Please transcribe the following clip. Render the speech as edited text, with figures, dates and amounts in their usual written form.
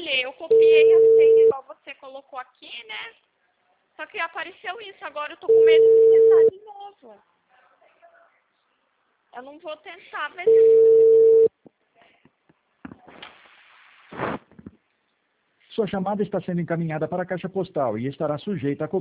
Olha, eu copiei a senha igual você colocou aqui, né? Só que apareceu isso, agora eu tô com medo de tentar de novo. Eu não vou tentar ver se... Sua chamada está sendo encaminhada para a caixa postal e estará sujeita a